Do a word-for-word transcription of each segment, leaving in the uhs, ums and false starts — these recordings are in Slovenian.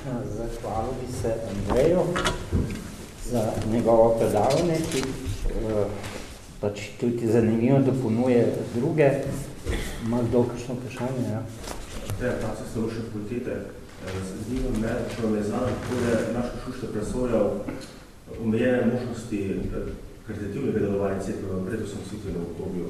Zahvalil bi se Andreju za njegovo predavanje, ki pač tudi zanimivo dopolnjuje druge. Ima kdo kakšno vprašanje? Ja? Te, ta se storošne fakultete, zanima me, če vam je znano, kako je Naško Šušta presojal omejene možnosti karitativnega delovanja cerkve v predosnovitvenem obdobju.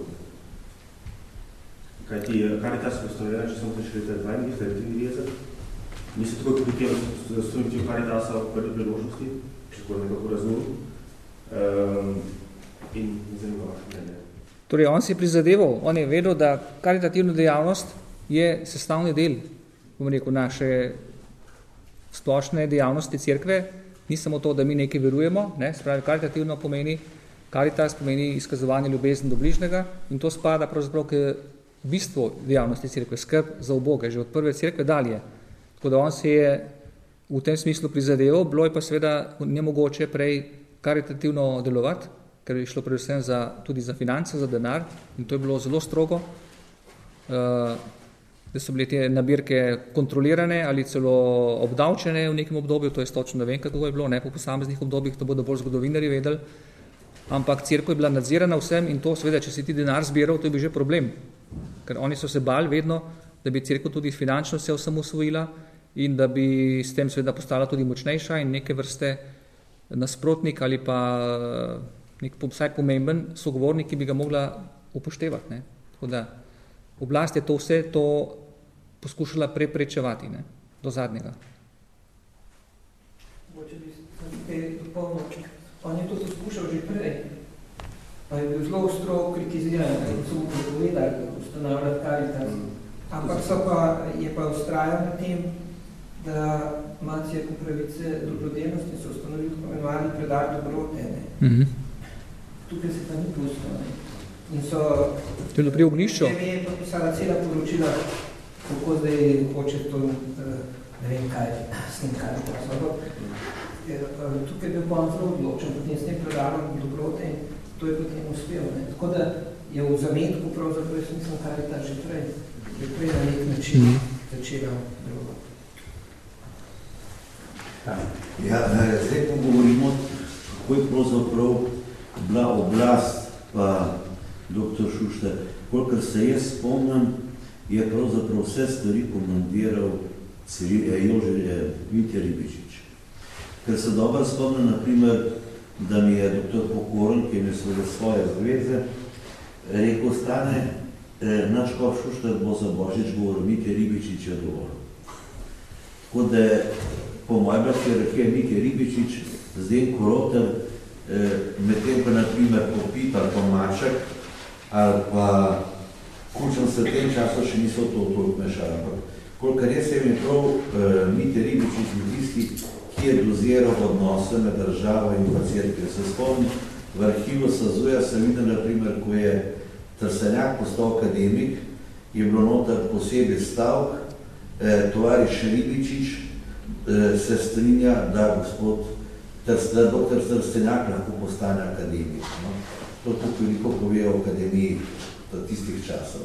Kaj ti, Karitas je ustanovljena, če sem še leta dvaindevetdeset triindevetdeset? Mislim, tako kot potem ustanovitev Karitasa v prvi priložnosti, če tako nekako razumem. Um, in zanima vaše mnenje. Torej, on si je prizadeval, on je vedel, da karitativna dejavnost je sestavni del, bom rekel, naše splošne dejavnosti cerkve. Ni samo to, da mi nekaj verujemo, ne, spravi karitativno pomeni, Karitas pomeni izkazovanje ljubezni do bližnjega in to spada pravzaprav k bistvu dejavnosti cerkve, skrb za uboge, že od prve cerkve dalje. Tako da on se je v tem smislu prizadeval, bilo je pa seveda nemogoče prej karitativno delovati, ker je šlo predvsem za, tudi za finance, za denar in to je bilo zelo strogo, uh, da so bile te nabirke kontrolirane ali celo obdavčene v nekem obdobju, to je točno ne vem, kako je bilo, ne, po posameznih obdobjih, to bodo bolj zgodovinarji vedeli, ampak cerkev je bila nadzirana vsem in to seveda, če si ti denar zbiral, to je bil že problem, ker oni so se bali vedno, da bi cerkev tudi finančno se osamosvojila in da bi s tem seveda postala tudi močnejša in neke vrste nasprotnik ali pa nek vsaj pomemben sogovornik, ki bi ga mogla upoštevati. Ne. Tako da oblast je to vse to poskušala preprečevati, ne, do zadnjega. Mogoče bi se nekaj dopolnil. On je to poskušal že prej, pa je bil zelo ostro kritiziran, ker so mu prepovedali ustanavljati Karitas. Ampak so pa, je pa ustrajal na tem, da ima cerkev pravice dobrodelnosti, so ustanovili tako imenovani predar dobrote. Mm-hmm. Tukaj se pa ni pustilo. In so... To je pri Ognjišču? Ne je popisala cela poročila, kako zdaj hoče to, ne vem kaj, s tem Karitasom. Tukaj je bil pa on zelo odločen, potem s tem predarom dobrote in to je potem uspel. Ne. Tako da je v zametku pravzaprav, jaz mislim, Karitas že prej, že prej na nek način mm-hmm. začela delovati. Ja, zdaj pa govorimo, kako je pravzaprav bila oblast pa doktor Šušta. Kolikor se jaz spomnim, je pravzaprav vse stvari komandiral Jože Mitja Ribičič. Ker se dobro spomnim, naprimer, da mi je doktor Pokorn, ki je imel svoje zveze, rekel, stane, naš škof Šušta bo za Božič govoril, Mitja Ribičič je dovolj. Tako da, po mojem brati, je Mitja Ribičič, zdaj Koroter, medtem pa, naprimer, Popit ali pa Maček, ali pa Kučan se v tem času še niso to toliko mešali. Ampak, kolikor jaz sem je prav Mitja Ribičič bil tisti, ki je doziral odnose med državo in pa cerkvijo. Se spomnim, v arhivu Sazuja sem videl, naprimer, ko je Trstenjak postal akademik, je bilo noter posebej stavk, eh, tovariš Ribičič eh, se strinja, da gospod da doktor Trstenjak lahko postane akademik. No? To tukaj veliko pove o akademiji tistih časov.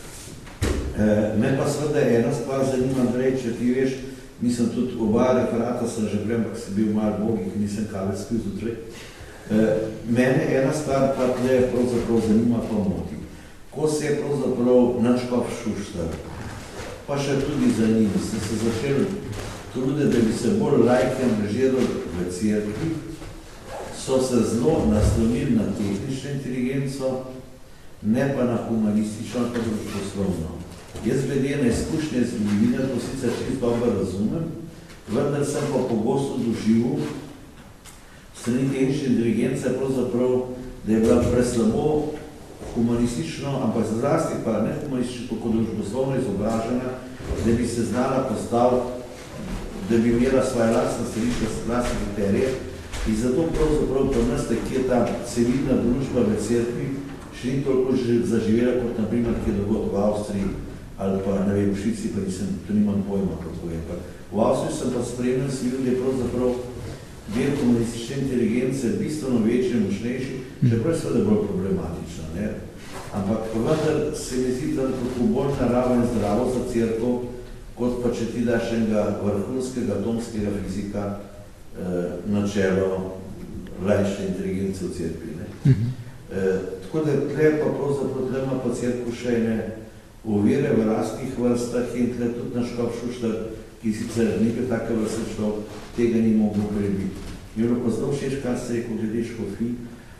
E, me pa seveda ena stvar zanima, Andrej, če ti veš, mislim tudi oba referata sem že prej, ampak sem bil malo bogi, ki nisem kave skril zjutraj. E, mene ena stvar pa tle pravzaprav zanima pa moti. Ko se je pravzaprav naš škof Šušta, pa še tudi za njim, sem se začel truditi, da bi se bolj lajke angažirali v cerkvi, so se zelo naslonili na tehnično inteligenco, ne pa na humanistično ali pa družboslovno. Jaz glede na izkušnje zgodovine to sicer čisto dobro razumem, vendar sem pa pogosto doživel strani tehnične inteligence pravzaprav, da je bila preslabo humanistično, ampak zrasti pa ne humanistično, kot družboslovno izobražena, da bi se znala postaviti, da bi imela svoje lastne stališče, lastne kriterije. In zato pravzaprav pa nas tak je ta civilna družba v cerkvi še ni toliko zaživela, kot naprimer, ki je dogod v Avstriji ali pa, ne vem, v Švici, pa nisem, to nimam pojma, kako je. Pa. V Avstriji sem pa spremljal, sem videl, da je pravzaprav del komunistične inteligence bistveno večji in močnejši, čeprav je seveda bolj problematično. Ne? Ampak vendar se mi zdi, da kako bolj naravo in zdravo za cerkev kot pa če ti daš enega vrhunskega atomskega fizika eh, na čelo laične inteligence v cerkvi. Ne? Mhm. Eh, tako da tle pa pravzaprav tle ima pa cerkev še ene ovire v lastnih vrstah in tle tudi naš škof Šuštar, ki sicer nekaj take vrste šlo, tega ni mogel prebiti. Mi je pa zelo všeč, kar se je, ko glede škofij,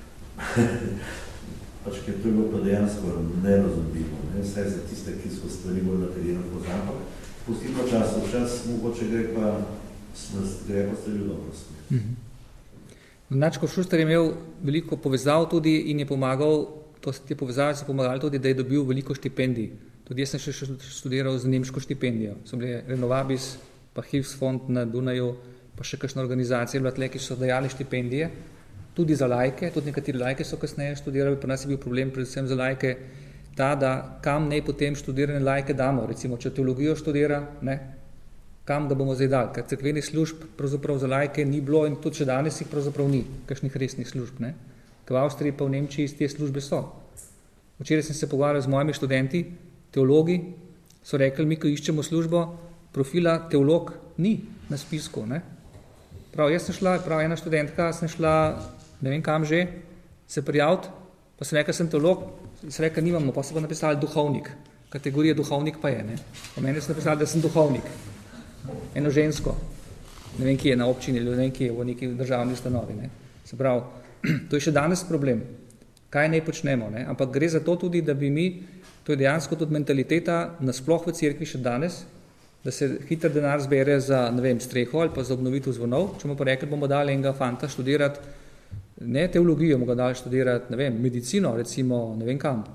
pač, ker to je bilo pa dejansko nerazumljivo, ne? Saj za tiste, ki so stvari bolj na terenu poznam, ampak pusti pa čas v čas, mogoče gre pa, gre pa stvari v dobrosti. Mhm. Načko Šuštar je imel veliko povezav tudi in je pomagal, to te povezave so pomagali tudi, da je dobil veliko štipendij. Tudi jaz sem še študiral z nemško štipendijo. So bili Renovabis, pa Hilfsfond na Dunaju, pa še kakšna organizacija, bila tle, ki so dajali štipendije, tudi za laike, tudi nekateri laike so kasneje študirali, pa nas je bil problem predvsem za laike ta, da kam naj potem študirane laike damo, recimo, če teologijo študira, ne, kam ga bomo zdaj dali, ker cerkvenih služb pravzaprav za laike ni bilo in tudi še danes jih pravzaprav ni, kakšnih resnih služb, ne. V Avstriji pa v Nemčiji te službe so. Včeraj sem se pogovarjal z mojimi študenti, teologi, so rekli, mi, ko iščemo službo, profila teolog ni na spisku, ne. Prav, jaz sem šla, prav ena študentka, sem šla, ne vem kam že, se prijaviti, pa sem rekla, sem teolog, sem rekla, nimamo, pa so pa napisali duhovnik, kategorija duhovnik pa je, ne. Po meni so napisali, da sem duhovnik, eno žensko, ne vem, kje je na občini, ne vem, kje je v neki državni ustanovi, ne. Se pravi, to je še danes problem, kaj naj počnemo, ne, ampak gre za to tudi, da bi mi, to je dejansko tudi mentaliteta nasploh v cerkvi še danes, da se hiter denar zbere za, ne vem, streho ali pa za obnovitev zvonov, če bomo pa rekli, bomo dali enega fanta študirati, ne teologijo, bomo ga dali študirati, ne vem, medicino, recimo, ne vem kam,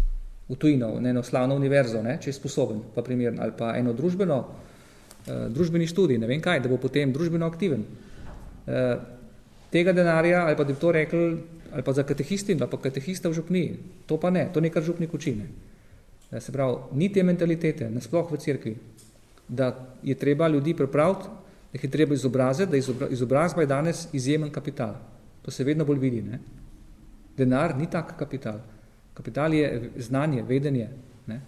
v tujino, na eno slavno univerzo, ne, če je sposoben, pa primerno, ali pa eno družbeno, uh, družbeni študij, ne vem kaj, da bo potem družbeno aktiven. Uh, tega denarja, ali pa da bi to rekli, ali pa za katehistin, ali pa katehista v župniji, to pa ne, to nekaj župnik učine. Se pravi, ni te mentalitete, nasploh v cerkvi, da je treba ljudi pripraviti, da jih je treba izobraziti, da izobrazba je danes izjemen kapital. To se vedno bolj vidi, ne. Denar ni tak kapital. Kapital je znanje, vedenje, ne.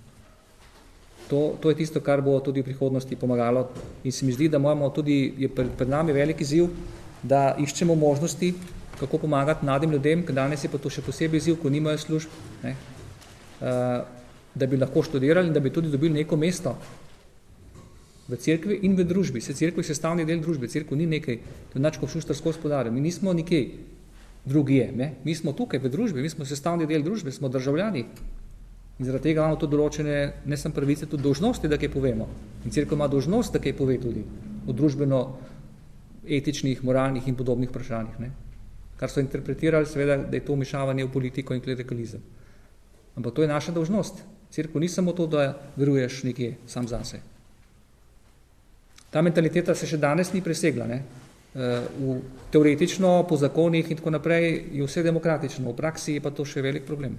To, to je tisto, kar bo tudi v prihodnosti pomagalo in se mi zdi, da moramo tudi, je pred, pred nami velik izziv, da iščemo možnosti, kako pomagati mladim ljudem, ker danes je pa to še posebej izziv, ko nimajo služb, ne. Uh, da bi lahko študirali in da bi tudi dobili neko mesto v cerkvi in v družbi. Se cerkev je sestavni del družbe, cerkev ni nekaj, to je Načko Šuštar skozi podaril. Mi nismo nekaj drugije, ne? Mi smo tukaj v družbi, mi smo sestavni del družbe, smo državljani. In zaradi tega imamo tudi določene, ne samo pravice, tudi dolžnosti, da kaj povemo. In cerkev ima dolžnost, da kaj pove tudi o družbeno etičnih, moralnih in podobnih vprašanjih, ne? Kar so interpretirali, seveda, da je to vmešavanje v politiko in klerikalizem. Ampak to je naša dolžnost. Cerkev ni samo to, da veruješ nekje sam zase. Ta mentaliteta se še danes ni presegla. Ne? V, teoretično, po zakonih in tako naprej je vse demokratično, v praksi je pa to še velik problem.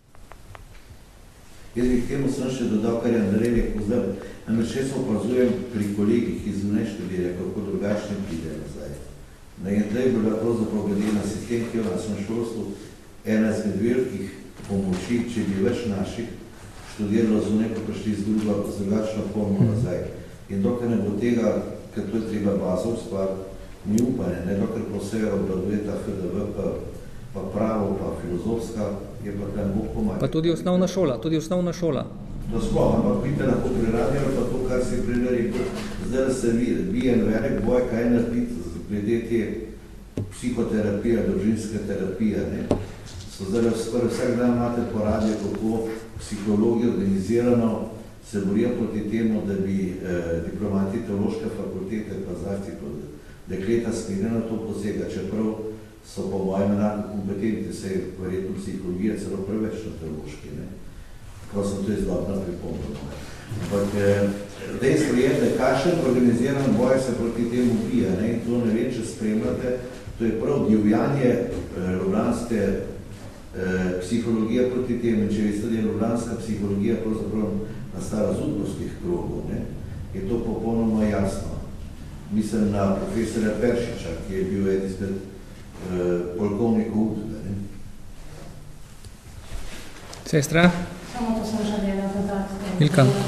Jaz bi k temu sem še dodal, kar je Andrej rekel zdaj. Namreč jaz opazujem pri kolegih, ki zunaj študirajo, kako drugačne pride nazaj. In tle je bila pravzaprav glede na sistem, ki je v našem šolstvu, ena izmed velikih pomoči, če bi več naših študiralo zunaj, pa prišli z drugo, z drugačno formo nazaj. In dokaj ne bo tega, ker to je treba bazov stvar, ni upanje, ne dokaj pa vse obladuje ta F D V, pa, pa pravo, pa filozofska, je pa tam Bog pomaga. Pa tudi osnovna šola, tudi osnovna šola. To sploh, ampak vidite lahko pri radiju, pa to, kar si prej rekel, zdaj se bi en velik boj, kaj narediti glede te psihoterapije, družinske terapije, ne. So zdaj skoraj vsak dan imate po radiju, kako psihologi organizirano se borijo proti temu, da bi eh, diplomati teološke fakultete, pa zlasti dekleta smeli na to posega, čeprav so po mojem enako kompetenti, se je verjetno psihologija celo preveč na teološki, ne. Prav sem to izdobna pripomba. Ampak eh, dejstvo je, da kakšen organiziran boj se proti temu bije, ne, in to ne vem, če spremljate, to je prav divjanje eh, ljubljanske eh, psihologije proti temu, in če veste, da je ljubljanska psihologija pravzaprav nastala z udbovskih krogov, ne, je to popolnoma jasno. Mislim na profesora Peršiča, ki je bil eden izmed eh, polkovnikov Udbe, ne. Sestra? Samo to sem želela dodati. Ilka.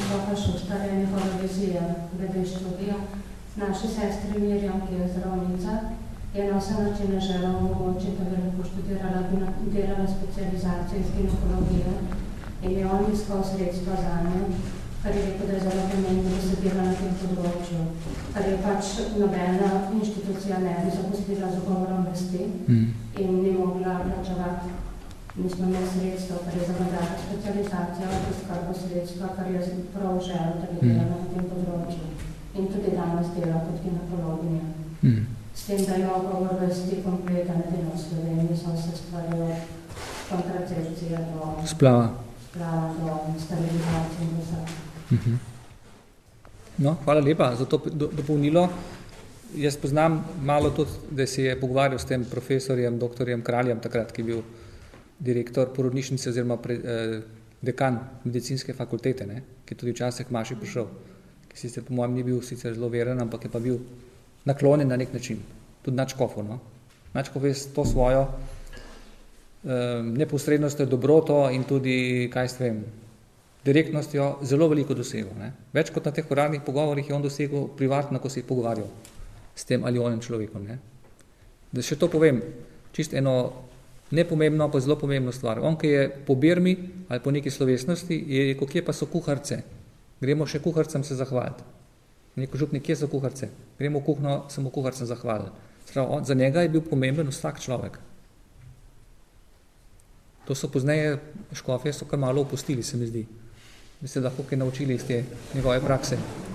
Šuštar je njegova vizija glede študija. Naši sestri Mirjam, ki je zdravnica, je na vse načine želela omogočiti, da bi lahko študirala, delala specializacijo iz ginekologije in je on iskal sredstva za njo, kar je rekel, da je zelo pomembno, da se dela na tem področju, kar je pač nobena inštitucija ne bi zapustila z ugovorom vesti Mm. in ni mogla plačevati. Nismo imeli sredstva, kar je zagovarjala specializacija, preskrbo sredstva, kar je prav želel, da bi delala na tem področju. In tudi danes dela kot ginekologinja. Mm. S tem, da ima ugovor vesti kompleta na delo v Sloveniji, so se stvari od kontracepcije do Splava. splava, do sterilizacije in vse. Mhm. No, hvala lepa za to do- dopolnilo. Jaz poznam malo tudi, da se je pogovarjal s tem profesorjem, doktorjem Kraljem, takrat, ki je bil direktor porodnišnice oziroma pre, eh, dekan medicinske fakultete, ne, ki je tudi včasih k Maši prišel, ki sicer po mojem ni bil sicer zelo veren, ampak je pa bil naklonjen na nek način, tudi Nadškofov. No. Nadškofov je s to svojo eh, neposrednostjo, dobroto in tudi, kaj s vem, direktnostjo zelo veliko dosegel. Ne. Več kot na teh uradnih pogovorih je on dosegel privatno, ko se je pogovarjal s tem ali onim človekom. Ne. Da še to povem, čisto eno nepomembno, pa zelo pomembno stvar. On, ki je po Birmi ali po neki slovesnosti, je rekel, kje pa so kuharce? Gremo še kuharcem se zahvaliti. Neko župnik, kje so kuharce? Gremo v kuhno, samo kuharcem zahvaliti. On, za njega je bil pomemben vsak človek. To so pozneje škofje so kar malo opustili, se mi zdi. Bi se lahko kaj naučili iz te njegove prakse.